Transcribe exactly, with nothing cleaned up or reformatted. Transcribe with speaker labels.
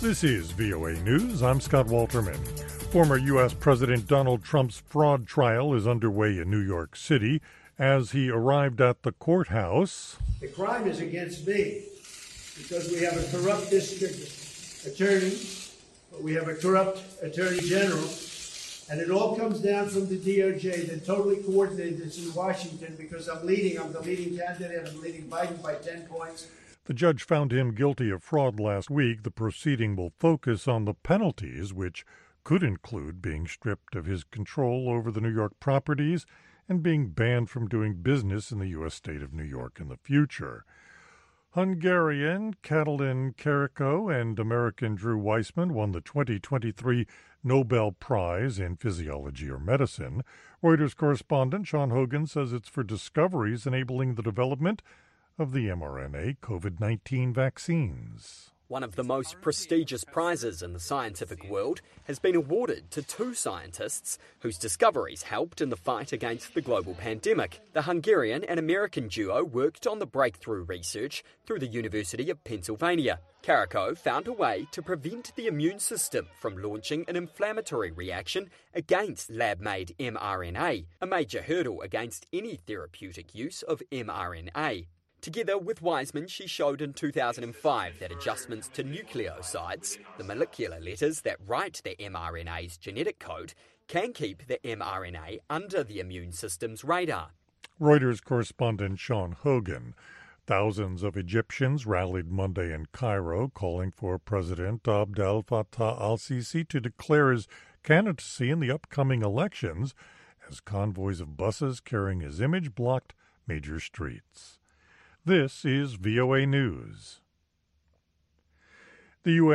Speaker 1: This is V O A News. I'm Scott Walterman. Former U S. President Donald Trump's fraud trial is underway in New York City. As he arrived at the courthouse,
Speaker 2: the crime is against me because we have a corrupt district attorney, but we have a corrupt attorney general, and it all comes down from the D O J that totally coordinated this in Washington because I'm leading, I'm the leading candidate, I'm leading Biden by ten points.
Speaker 1: The judge found him guilty of fraud last week. The proceeding will focus on the penalties, which could include being stripped of his control over the New York properties and being banned from doing business in the U S state of New York in the future. Hungarian Katalin Karikó and American Drew Weissman won the twenty twenty-three Nobel Prize in Physiology or Medicine. Reuters correspondent Sean Hogan says it's for discoveries enabling the development of the mRNA COVID nineteen vaccines.
Speaker 3: One of the most prestigious prizes in the scientific world has been awarded to two scientists whose discoveries helped in the fight against the global pandemic. The Hungarian and American duo worked on the breakthrough research through the University of Pennsylvania. Karikó found a way to prevent the immune system from launching an inflammatory reaction against lab-made mRNA, a major hurdle against any therapeutic use of mRNA. Together with Weissman, she showed in two thousand five that adjustments to nucleosides, the molecular letters that write the mRNA's genetic code, can keep the mRNA under the immune system's radar.
Speaker 1: Reuters correspondent Sean Hogan. Thousands of Egyptians rallied Monday in Cairo, calling for President Abdel Fattah al-Sisi to declare his candidacy in the upcoming elections, as convoys of buses carrying his image blocked major streets. This is V O A News. The U S